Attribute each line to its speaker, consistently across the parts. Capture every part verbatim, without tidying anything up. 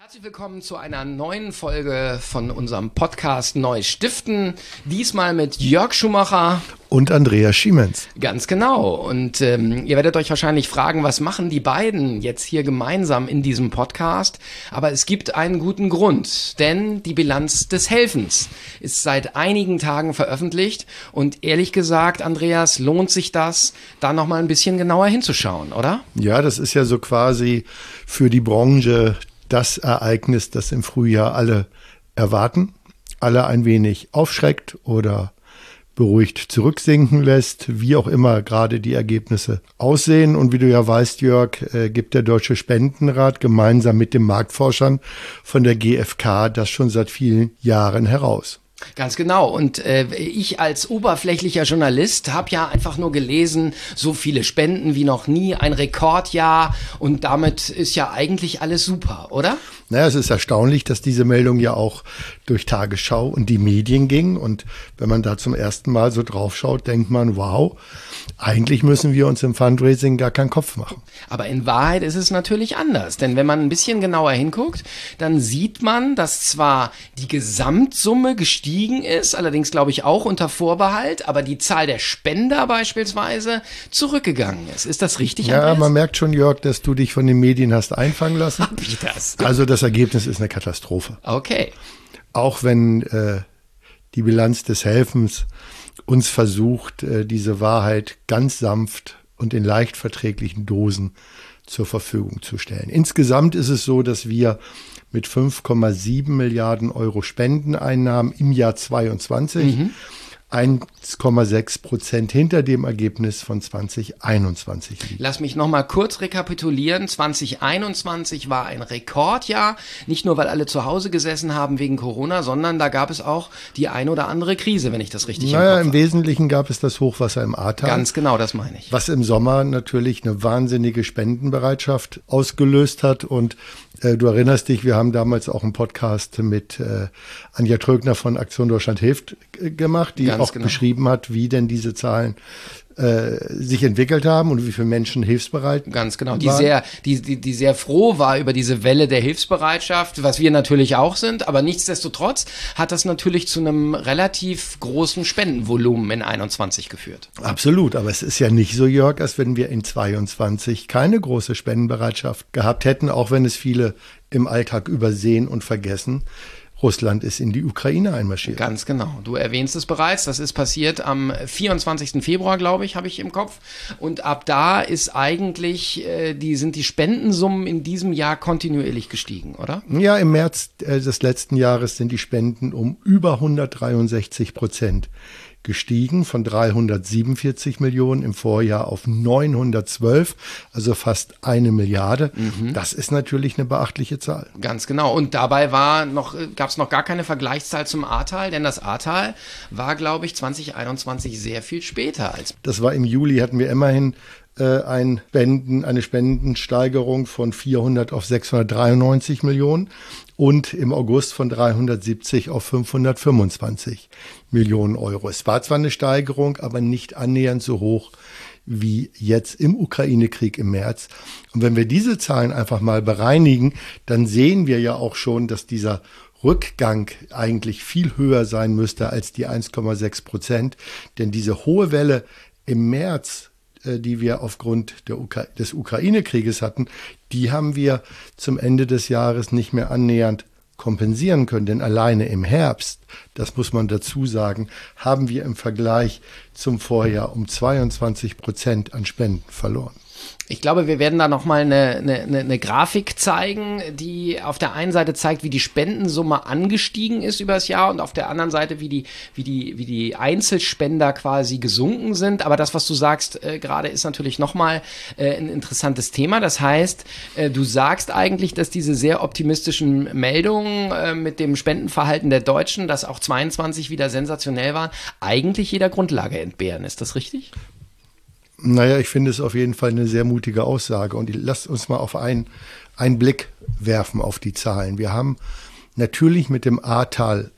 Speaker 1: Herzlich willkommen zu einer neuen Folge von unserem Podcast Neu Stiften. Diesmal mit Jörg Schumacher
Speaker 2: und Andreas Schiemens.
Speaker 1: Ganz genau. Und ähm, ihr werdet euch wahrscheinlich fragen, was machen die beiden jetzt hier gemeinsam in diesem Podcast? Aber es gibt einen guten Grund, denn die Bilanz des Helfens ist seit einigen Tagen veröffentlicht. Und ehrlich gesagt, Andreas, lohnt sich das, da nochmal ein bisschen genauer hinzuschauen, oder?
Speaker 2: Ja, das ist ja so quasi für die Branche das Ereignis, das im Frühjahr alle erwarten, alle ein wenig aufschreckt oder beruhigt zurücksinken lässt, wie auch immer gerade die Ergebnisse aussehen. Und wie du ja weißt, Jörg, äh, gibt der Deutsche Spendenrat gemeinsam mit den Marktforschern von der G f K das schon seit vielen Jahren heraus.
Speaker 1: Ganz genau. Und äh, ich als oberflächlicher Journalist habe ja einfach nur gelesen, so viele Spenden wie noch nie, ein Rekordjahr, und damit ist ja eigentlich alles super, oder?
Speaker 2: Naja, es ist erstaunlich, dass diese Meldung ja auch durch Tagesschau und die Medien ging. Und wenn man da zum ersten Mal so drauf schaut, denkt man, wow, eigentlich müssen wir uns im Fundraising gar keinen Kopf machen.
Speaker 1: Aber in Wahrheit ist es natürlich anders. Denn wenn man ein bisschen genauer hinguckt, dann sieht man, dass zwar die Gesamtsumme gestiegen ist, allerdings glaube ich auch unter Vorbehalt, aber die Zahl der Spender beispielsweise zurückgegangen ist. Ist das richtig,
Speaker 2: Ja,
Speaker 1: Andreas?
Speaker 2: man merkt schon, Jörg, dass du dich von den Medien hast einfangen lassen.
Speaker 1: Hab ich das?
Speaker 2: Also das Ergebnis ist eine Katastrophe.
Speaker 1: Okay.
Speaker 2: Auch wenn äh, die Bilanz des Helfens uns versucht, äh, diese Wahrheit ganz sanft und in leicht verträglichen Dosen zur Verfügung zu stellen. Insgesamt ist es so, dass wir mit fünf Komma sieben Milliarden Euro Spendeneinnahmen im Jahr zweiundzwanzig mhm. eins Komma sechs Prozent hinter dem Ergebnis von zwanzig einundzwanzig liegen.
Speaker 1: Lass mich noch mal kurz rekapitulieren. zwanzig einundzwanzig war ein Rekordjahr, nicht nur, weil alle zu Hause gesessen haben wegen Corona, sondern da gab es auch die ein oder andere Krise, wenn ich das richtig im Kopf habe.
Speaker 2: Naja, im Wesentlichen gab es das Hochwasser im Ahrtal.
Speaker 1: Ganz genau, das meine ich.
Speaker 2: Was im Sommer natürlich eine wahnsinnige Spendenbereitschaft ausgelöst hat. Und äh, du erinnerst dich, wir haben damals auch einen Podcast mit äh, Anja Trögner von Aktion Deutschland hilft äh, gemacht, die
Speaker 1: Ganz
Speaker 2: auch
Speaker 1: genau
Speaker 2: beschrieben hat, wie denn diese Zahlen äh, sich entwickelt haben und wie viele Menschen hilfsbereit
Speaker 1: Ganz genau, die
Speaker 2: waren.
Speaker 1: sehr, die, die, die sehr froh war über diese Welle der Hilfsbereitschaft, was wir natürlich auch sind, aber nichtsdestotrotz hat das natürlich zu einem relativ großen Spendenvolumen in einundzwanzig geführt.
Speaker 2: Absolut, aber es ist ja nicht so, Jörg, als wenn wir in zweiundzwanzig keine große Spendenbereitschaft gehabt hätten, auch wenn es viele im Alltag übersehen und vergessen. Russland ist in die Ukraine einmarschiert.
Speaker 1: Ganz genau. Du erwähnst es bereits. Das ist passiert am vierundzwanzigsten Februar, glaube ich, habe ich im Kopf. Und ab da ist eigentlich, äh, die, sind die Spendensummen in diesem Jahr kontinuierlich gestiegen, oder?
Speaker 2: Ja, im März äh, des letzten Jahres sind die Spenden um über hundertdreiundsechzig Prozent gestiegen, von dreihundertsiebenundvierzig Millionen im Vorjahr auf neunhundertzwölf, also fast eine Milliarde. Mhm. Das ist natürlich eine beachtliche Zahl.
Speaker 1: Ganz genau. Und dabei war noch, gab es noch gar keine Vergleichszahl zum Ahrtal, denn das Ahrtal war, glaube ich, zwanzig einundzwanzig sehr viel später als.
Speaker 2: Das war im Juli, hatten wir immerhin äh, ein Spenden, eine Spendensteigerung von vierhundert auf sechshundertdreiundneunzig Millionen. Und im August von dreihundertsiebzig auf fünfhundertfünfundzwanzig Millionen Euro. Es war zwar eine Steigerung, aber nicht annähernd so hoch wie jetzt im Ukraine-Krieg im März. Und wenn wir diese Zahlen einfach mal bereinigen, dann sehen wir ja auch schon, dass dieser Rückgang eigentlich viel höher sein müsste als die eins Komma sechs Prozent. Denn diese hohe Welle im März, die wir aufgrund der Ukra- des Ukraine-Krieges hatten, die haben wir zum Ende des Jahres nicht mehr annähernd kompensieren können. Denn alleine im Herbst, das muss man dazu sagen, haben wir im Vergleich zum Vorjahr um zweiundzwanzig Prozent an Spenden verloren.
Speaker 1: Ich glaube, wir werden da nochmal eine, eine, eine Grafik zeigen, die auf der einen Seite zeigt, wie die Spendensumme angestiegen ist über das Jahr und auf der anderen Seite, wie die, wie die, wie die Einzelspender quasi gesunken sind. Aber das, was du sagst äh, gerade, ist natürlich nochmal äh, ein interessantes Thema. Das heißt, äh, du sagst eigentlich, dass diese sehr optimistischen Meldungen äh, mit dem Spendenverhalten der Deutschen, das auch zweiundzwanzig wieder sensationell waren, eigentlich jeder Grundlage entbehren. Ist das richtig?
Speaker 2: Naja, ich finde es auf jeden Fall eine sehr mutige Aussage. Und lasst uns mal auf einen, einen Blick werfen auf die Zahlen. Wir haben natürlich mit dem Ahrtal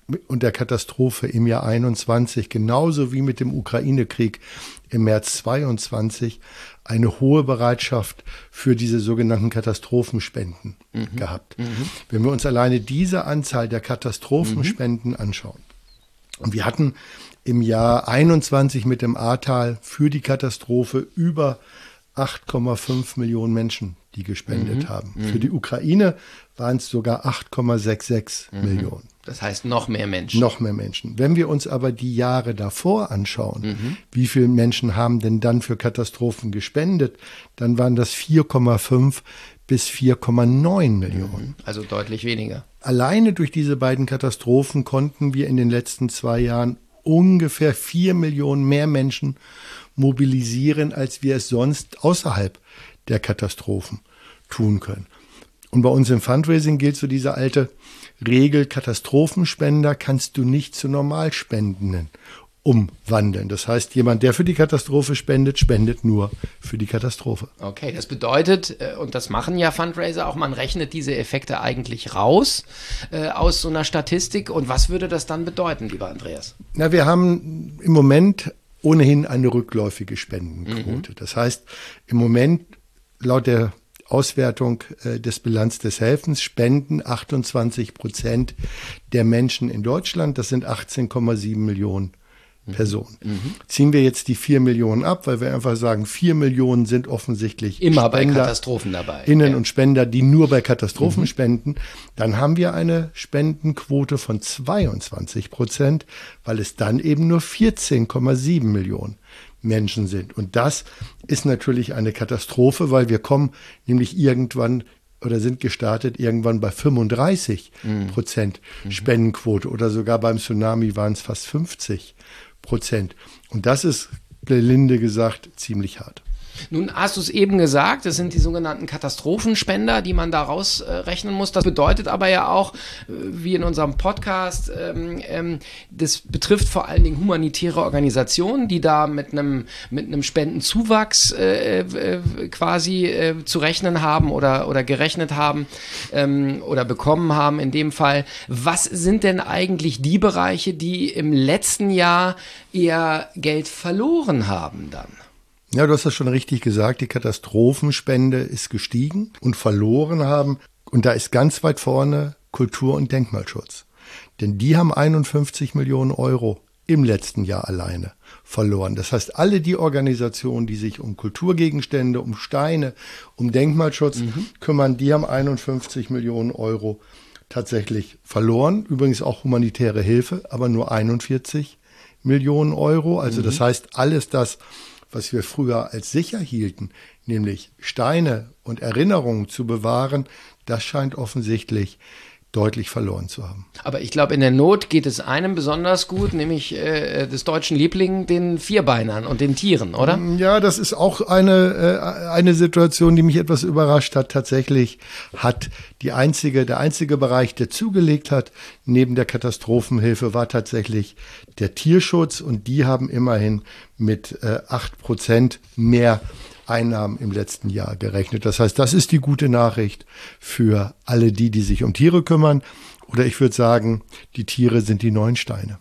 Speaker 2: und der Katastrophe im Jahr einundzwanzig, genauso wie mit dem Ukraine-Krieg im März zweiundzwanzig, eine hohe Bereitschaft für diese sogenannten Katastrophenspenden mhm. gehabt. Mhm. Wenn wir uns alleine diese Anzahl der Katastrophenspenden mhm. anschauen, und wir hatten im Jahr einundzwanzig mit dem Ahrtal für die Katastrophe über acht Komma fünf Millionen Menschen, die gespendet mhm. haben. Mhm. Für die Ukraine waren es sogar acht Komma sechsundsechzig mhm. Millionen.
Speaker 1: Das heißt noch mehr Menschen.
Speaker 2: Noch mehr Menschen. Wenn wir uns aber die Jahre davor anschauen, mhm. wie viele Menschen haben denn dann für Katastrophen gespendet, dann waren das vier Komma fünf bis vier Komma neun Millionen.
Speaker 1: Also deutlich weniger.
Speaker 2: Alleine durch diese beiden Katastrophen konnten wir in den letzten zwei Jahren ungefähr vier Millionen mehr Menschen mobilisieren, als wir es sonst außerhalb der Katastrophen tun können. Und bei uns im Fundraising gilt so diese alte Regel, Katastrophenspender kannst du nicht zu Normalspendenden umwandeln. Das heißt, jemand, der für die Katastrophe spendet, spendet nur für die Katastrophe.
Speaker 1: Okay, das bedeutet, und das machen ja Fundraiser auch, man rechnet diese Effekte eigentlich raus äh, aus so einer Statistik. Und was würde das dann bedeuten, lieber Andreas?
Speaker 2: Na, wir haben im Moment ohnehin eine rückläufige Spendenquote. Mhm. Das heißt, im Moment laut der Auswertung äh, des Bilanz des Helfens spenden achtundzwanzig Prozent der Menschen in Deutschland, das sind achtzehn Komma sieben Millionen Personen. Mhm. Ziehen wir jetzt die vier Millionen ab, weil wir einfach sagen, vier Millionen sind offensichtlich
Speaker 1: immer Spender, bei Katastrophen dabei.
Speaker 2: Innen ja. und Spender, die nur bei Katastrophen mhm. spenden, dann haben wir eine Spendenquote von zweiundzwanzig Prozent, weil es dann eben nur vierzehn Komma sieben Millionen Menschen sind. Und das ist natürlich eine Katastrophe, weil wir kommen nämlich irgendwann oder sind gestartet irgendwann bei fünfunddreißig Prozent mhm. Spendenquote oder sogar beim Tsunami waren es fast fünfzig Prozent. Und das ist, gelinde gesagt, ziemlich hart.
Speaker 1: Nun hast du es eben gesagt, das sind die sogenannten Katastrophenspender, die man da rausrechnen muss. Das bedeutet aber ja auch, wie in unserem Podcast, ähm, ähm, das betrifft vor allen Dingen humanitäre Organisationen, die da mit einem mit einem Spendenzuwachs äh, äh, quasi äh, zu rechnen haben oder, oder gerechnet haben ähm, oder bekommen haben in dem Fall. Was sind denn eigentlich die Bereiche, die im letzten Jahr eher Geld verloren haben dann?
Speaker 2: Ja, du hast das schon richtig gesagt, die Katastrophenspende ist gestiegen und verloren haben. Und da ist ganz weit vorne Kultur- und Denkmalschutz. Denn die haben einundfünfzig Millionen Euro im letzten Jahr alleine verloren. Das heißt, alle die Organisationen, die sich um Kulturgegenstände, um Steine, um Denkmalschutz mhm. kümmern, die haben einundfünfzig Millionen Euro tatsächlich verloren. Übrigens auch humanitäre Hilfe, aber nur einundvierzig Millionen Euro. Also mhm. das heißt, alles das, was wir früher als sicher hielten, nämlich Steine und Erinnerungen zu bewahren, das scheint offensichtlich deutlich verloren zu haben.
Speaker 1: Aber ich glaube, in der Not geht es einem besonders gut, nämlich äh, des deutschen Liebling, den Vierbeinern und den Tieren, oder?
Speaker 2: Ja, das ist auch eine, äh, eine Situation, die mich etwas überrascht hat. Tatsächlich hat die einzige, der einzige Bereich, der zugelegt hat, neben der Katastrophenhilfe, war tatsächlich der Tierschutz. Und die haben immerhin mit äh, acht Prozent mehr Einnahmen im letzten Jahr gerechnet. Das heißt, das ist die gute Nachricht für alle die, die sich um Tiere kümmern. Oder ich würde sagen, die Tiere sind die neuen Steine.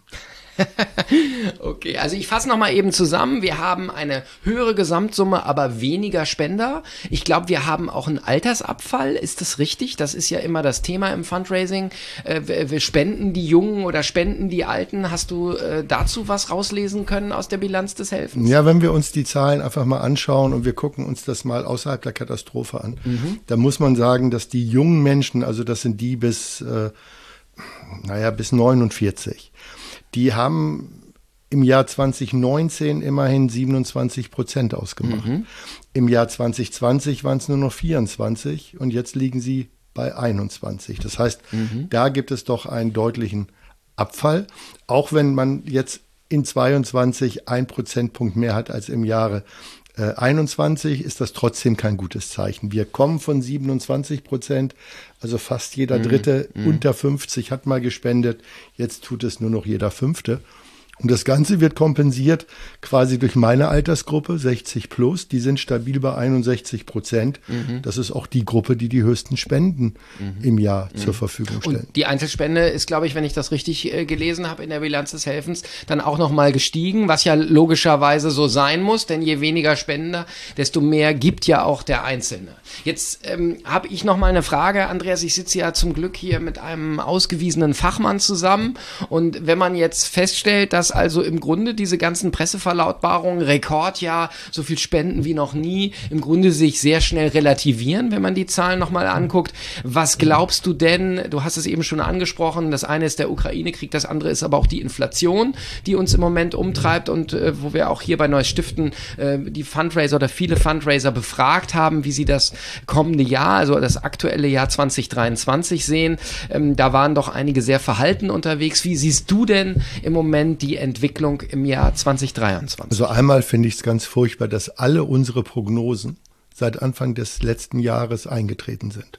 Speaker 1: Okay, also ich fasse nochmal eben zusammen. Wir haben eine höhere Gesamtsumme, aber weniger Spender. Ich glaube, wir haben auch einen Altersabfall. Ist das richtig? Das ist ja immer das Thema im Fundraising. Äh, wir, wir spenden die Jungen oder spenden die Alten. Hast du äh, dazu was rauslesen können aus der Bilanz des Helfens?
Speaker 2: Ja, wenn wir uns die Zahlen einfach mal anschauen und wir gucken uns das mal außerhalb der Katastrophe an, mhm. dann muss man sagen, dass die jungen Menschen, also das sind die bis, äh, naja, bis neunundvierzig, die haben im Jahr zwanzig neunzehn immerhin siebenundzwanzig Prozent ausgemacht. Mhm. Im Jahr zwanzig zwanzig waren es nur noch vierundzwanzig und jetzt liegen sie bei einundzwanzig. Das heißt, mhm. da gibt es doch einen deutlichen Abfall. Auch wenn man jetzt in zweiundzwanzig ein Prozentpunkt mehr hat als im Jahre äh, einundzwanzig, ist das trotzdem kein gutes Zeichen. Wir kommen von siebenundzwanzig Prozent, also fast jeder Dritte mm, mm. unter fünfzig hat mal gespendet. Jetzt tut es nur noch jeder Fünfte. Und das Ganze wird kompensiert quasi durch meine Altersgruppe, sechzig plus. Die sind stabil bei einundsechzig Prozent. Mhm. Das ist auch die Gruppe, die die höchsten Spenden mhm. im Jahr mhm. zur Verfügung stellen.
Speaker 1: Und die Einzelspende ist, glaube ich, wenn ich das richtig äh, gelesen habe in der Bilanz des Helfens, dann auch nochmal gestiegen, was ja logischerweise so sein muss, denn je weniger Spender, desto mehr gibt ja auch der Einzelne. Jetzt ähm, habe ich nochmal eine Frage, Andreas. Ich sitze ja zum Glück hier mit einem ausgewiesenen Fachmann zusammen. Und wenn man jetzt feststellt, dass also im Grunde diese ganzen Presseverlautbarungen, Rekordjahr, so viel Spenden wie noch nie, im Grunde sich sehr schnell relativieren, wenn man die Zahlen nochmal anguckt. Was glaubst du denn, du hast es eben schon angesprochen, das eine ist der Ukraine-Krieg, das andere ist aber auch die Inflation, die uns im Moment umtreibt und äh, wo wir auch hier bei Neues Stiften äh, die Fundraiser oder viele Fundraiser befragt haben, wie sie das kommende Jahr, also das aktuelle Jahr zwanzig dreiundzwanzig sehen. Ähm, da waren doch einige sehr verhalten unterwegs. Wie siehst du denn im Moment die Entwicklung im Jahr zwanzig dreiundzwanzig?
Speaker 2: Also einmal finde ich es ganz furchtbar, dass alle unsere Prognosen seit Anfang des letzten Jahres eingetreten sind.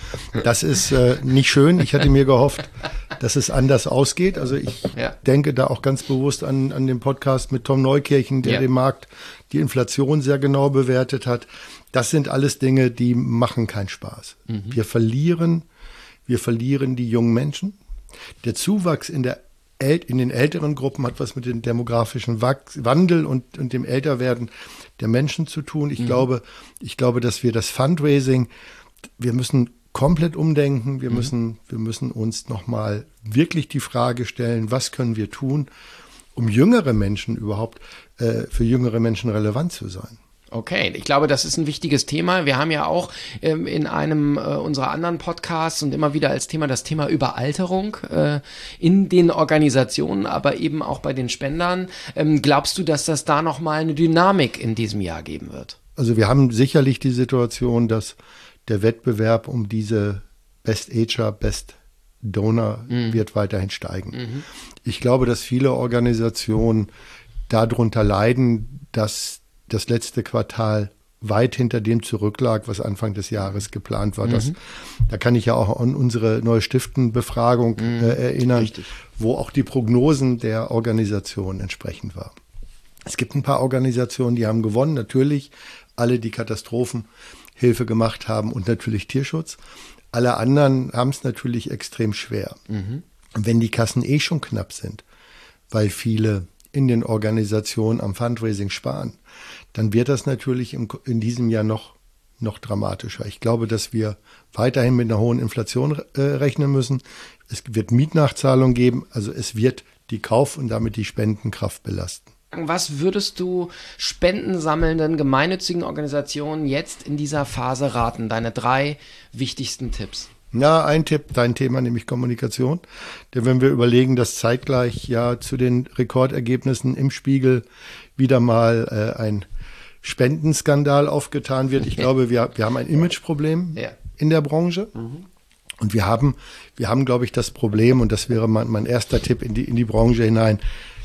Speaker 2: Das ist äh, nicht schön. Ich hatte mir gehofft, dass es anders ausgeht. Also ich ja. denke da auch ganz bewusst an, an den Podcast mit Tom Neukirchen, der ja. den Markt, die Inflation sehr genau bewertet hat. Das sind alles Dinge, die machen keinen Spaß. Mhm. Wir verlieren, wir verlieren die jungen Menschen. Der Zuwachs in der in den älteren Gruppen hat was mit dem demografischen Wandel und, und dem Älterwerden der Menschen zu tun. Ich mhm. glaube, ich glaube, dass wir das Fundraising, wir müssen komplett umdenken. Wir mhm. müssen, wir müssen uns nochmal wirklich die Frage stellen, was können wir tun, um jüngere Menschen überhaupt, äh, für jüngere Menschen relevant zu sein.
Speaker 1: Okay, ich glaube, das ist ein wichtiges Thema. Wir haben ja auch ähm, in einem äh, unserer anderen Podcasts und immer wieder als Thema das Thema Überalterung äh, in den Organisationen, aber eben auch bei den Spendern. Ähm, glaubst du, dass das da nochmal eine Dynamik in diesem Jahr geben wird?
Speaker 2: Also wir haben sicherlich die Situation, dass der Wettbewerb um diese Best Ager, Best Donor mhm. wird weiterhin steigen. Mhm. Ich glaube, dass viele Organisationen darunter leiden, dass das letzte Quartal weit hinter dem zurücklag, was Anfang des Jahres geplant war. Mhm. Das, da kann ich ja auch an unsere Neue Stiften-Befragung mhm. äh, erinnern, Richtig. Wo auch die Prognosen der Organisation entsprechend war. Es gibt ein paar Organisationen, die haben gewonnen, natürlich alle, die Katastrophenhilfe gemacht haben und natürlich Tierschutz. Alle anderen haben es natürlich extrem schwer. Mhm. Und wenn die Kassen eh schon knapp sind, weil viele in den Organisationen am Fundraising sparen, dann wird das natürlich im, in diesem Jahr noch, noch dramatischer. Ich glaube, dass wir weiterhin mit einer hohen Inflation äh, rechnen müssen. Es wird Mietnachzahlungen geben, also es wird die Kauf- und damit die Spendenkraft belasten.
Speaker 1: Was würdest du spendensammelnden, gemeinnützigen Organisationen jetzt in dieser Phase raten? Deine drei wichtigsten Tipps.
Speaker 2: Ja, ein Tipp, dein Thema, nämlich Kommunikation. Denn wenn wir überlegen, dass zeitgleich ja zu den Rekordergebnissen im Spiegel wieder mal äh, ein Spendenskandal aufgetan wird. Ich glaube, wir, wir haben ein Imageproblem ja. in der Branche. Mhm. Und wir haben, wir haben, glaube ich, das Problem, und das wäre mein, mein erster Tipp in die, in die Branche hinein,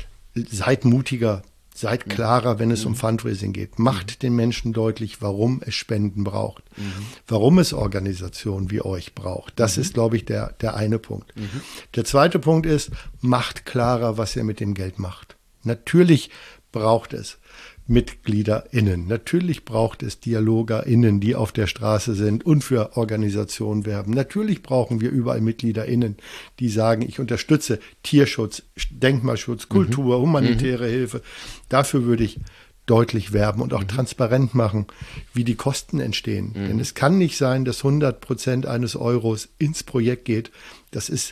Speaker 2: seid mutiger, seid klarer, wenn es mhm. um Fundraising geht. Macht mhm. den Menschen deutlich, warum es Spenden braucht, mhm. warum es Organisationen wie euch braucht. Das mhm. ist, glaube ich, der, der eine Punkt. Mhm. Der zweite Punkt ist, macht klarer, was ihr mit dem Geld macht. Natürlich braucht es MitgliederInnen. Natürlich braucht es DialogerInnen, die auf der Straße sind und für Organisationen werben. Natürlich brauchen wir überall MitgliederInnen, die sagen, ich unterstütze Tierschutz, Denkmalschutz, Kultur, humanitäre mhm. Hilfe. Dafür würde ich deutlich werben und auch mhm. transparent machen, wie die Kosten entstehen. Mhm. Denn es kann nicht sein, dass hundert Prozent eines Euros ins Projekt geht. Das ist,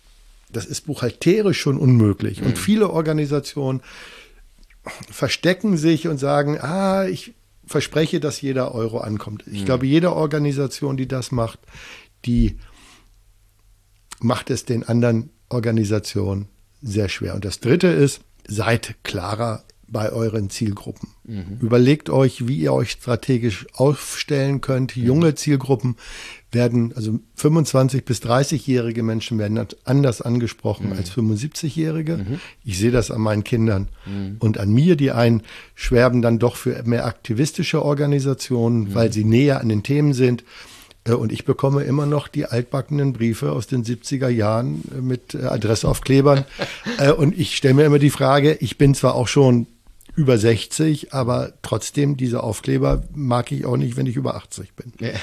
Speaker 2: das ist buchhalterisch schon unmöglich. Mhm. Und viele Organisationen verstecken sich und sagen, ah, ich verspreche, dass jeder Euro ankommt. Ich mhm. glaube, jede Organisation, die das macht, die macht es den anderen Organisationen sehr schwer. Und das Dritte ist, seid klarer bei euren Zielgruppen. Mhm. Überlegt euch, wie ihr euch strategisch aufstellen könnt. Mhm. Junge Zielgruppen werden, also fünfundzwanzig- bis dreißigjährige Menschen werden anders angesprochen mhm. als fünfundsiebzigjährige. Mhm. Ich sehe das an meinen Kindern mhm. und an mir. Die einen schwärmen dann doch für mehr aktivistische Organisationen, mhm. weil sie näher an den Themen sind. Und ich bekomme immer noch die altbackenen Briefe aus den siebziger Jahren mit Adressaufklebern. Und ich stelle mir immer die Frage, ich bin zwar auch schon über sechzig, aber trotzdem, diese Aufkleber mag ich auch nicht, wenn ich über achtzig bin.
Speaker 1: Ja.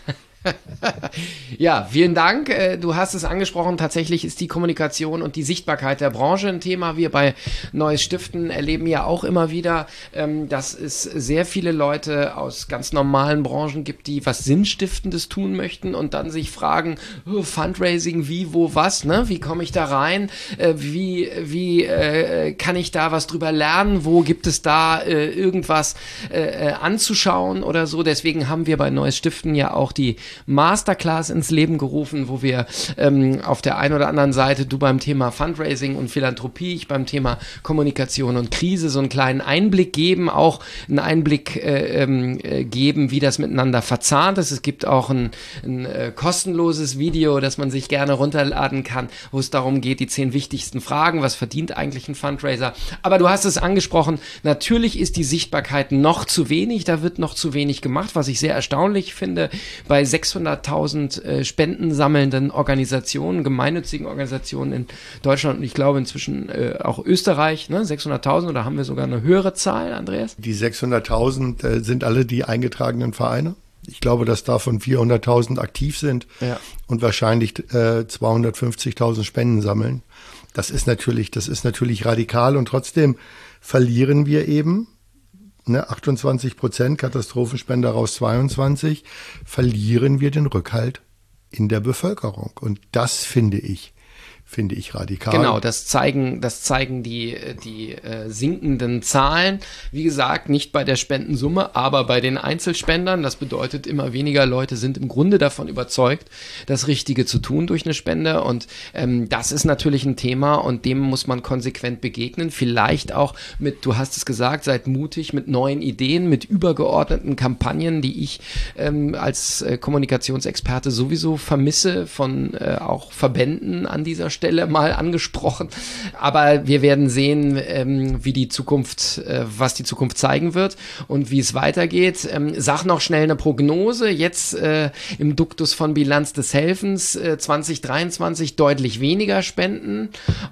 Speaker 1: Ja, vielen Dank. Du hast es angesprochen, tatsächlich ist die Kommunikation und die Sichtbarkeit der Branche ein Thema. Wir bei Neues Stiften erleben ja auch immer wieder, dass es sehr viele Leute aus ganz normalen Branchen gibt, die was Sinnstiftendes tun möchten und dann sich fragen, oh, Fundraising, wie, wo, was, ne? Wie komme ich da rein? Wie, wie äh, kann ich da was drüber lernen? Wo gibt es da äh, irgendwas äh, anzuschauen oder so? Deswegen haben wir bei Neues Stiften ja auch die Masterclass ins Leben gerufen, wo wir ähm, auf der einen oder anderen Seite, du beim Thema Fundraising und Philanthropie, ich beim Thema Kommunikation und Krise, so einen kleinen Einblick geben, auch einen Einblick äh, äh, geben, wie das miteinander verzahnt ist. Es gibt auch ein, ein äh, kostenloses Video, das man sich gerne runterladen kann, wo es darum geht, die zehn wichtigsten Fragen, was verdient eigentlich ein Fundraiser? Aber du hast es angesprochen, natürlich ist die Sichtbarkeit noch zu wenig, da wird noch zu wenig gemacht, was ich sehr erstaunlich finde, bei sechshunderttausend äh, spendensammelnden Organisationen, gemeinnützigen Organisationen in Deutschland und ich glaube inzwischen äh, auch Österreich, ne? sechshunderttausend oder haben wir sogar eine höhere Zahl, Andreas?
Speaker 2: Die sechshunderttausend äh, sind alle die eingetragenen Vereine. Ich glaube, dass davon vierhunderttausend aktiv sind ja. und wahrscheinlich äh, zweihundertfünfzigtausend Spenden sammeln. Das ist natürlich, das ist natürlich radikal und trotzdem verlieren wir eben Ne, achtundzwanzig Prozent Katastrophenspender raus zweiundzwanzig, verlieren wir den Rückhalt in der Bevölkerung. Und das finde ich, finde ich radikal.
Speaker 1: Genau, das zeigen, das zeigen die, die äh, sinkenden Zahlen. Wie gesagt, nicht bei der Spendensumme, aber bei den Einzelspendern. Das bedeutet, immer weniger Leute sind im Grunde davon überzeugt, das Richtige zu tun durch eine Spende. Und ähm, das ist natürlich ein Thema und dem muss man konsequent begegnen. Vielleicht auch mit, du hast es gesagt, seid mutig mit neuen Ideen, mit übergeordneten Kampagnen, die ich ähm, als äh, Kommunikationsexperte sowieso vermisse, von äh, auch Verbänden an dieser Stelle. Stelle mal angesprochen, aber wir werden sehen, ähm, wie die Zukunft, äh, was die Zukunft zeigen wird und wie es weitergeht. Ähm, sag noch schnell eine Prognose, jetzt äh, im Duktus von Bilanz des Helfens, äh, zwanzig dreiundzwanzig deutlich weniger Spenden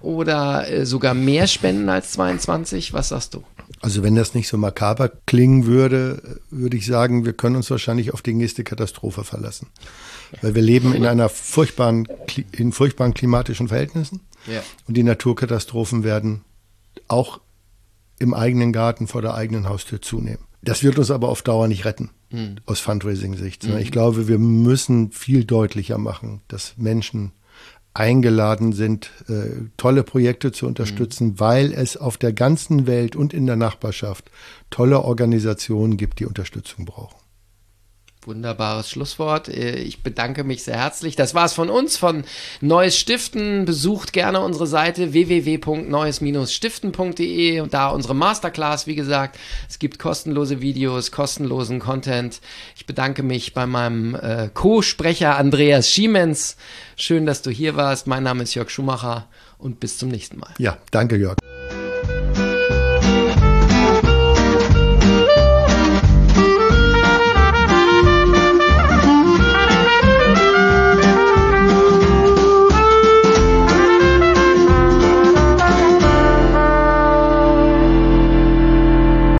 Speaker 1: oder äh, sogar mehr Spenden als zweiundzwanzig, was sagst du?
Speaker 2: Also wenn das nicht so makaber klingen würde, würde ich sagen, wir können uns wahrscheinlich auf die nächste Katastrophe verlassen. Weil wir leben in einer furchtbaren, in furchtbaren klimatischen Verhältnissen. Ja. Und die Naturkatastrophen werden auch im eigenen Garten vor der eigenen Haustür zunehmen. Das wird uns aber auf Dauer nicht retten, mhm. aus Fundraising-Sicht. Mhm. Ich glaube, wir müssen viel deutlicher machen, dass Menschen eingeladen sind, äh, tolle Projekte zu unterstützen, mhm. weil es auf der ganzen Welt und in der Nachbarschaft tolle Organisationen gibt, die Unterstützung brauchen.
Speaker 1: Wunderbares Schlusswort. Ich bedanke mich sehr herzlich. Das war's von uns, von Neues Stiften. Besucht gerne unsere Seite w w w punkt neues stiften punkt d e und da unsere Masterclass, wie gesagt. Es gibt kostenlose Videos, kostenlosen Content. Ich bedanke mich bei meinem äh, Co-Sprecher Andreas Schiemens. Schön, dass du hier warst. Mein Name ist Jörg Schumacher und bis zum nächsten Mal.
Speaker 2: Ja, danke Jörg.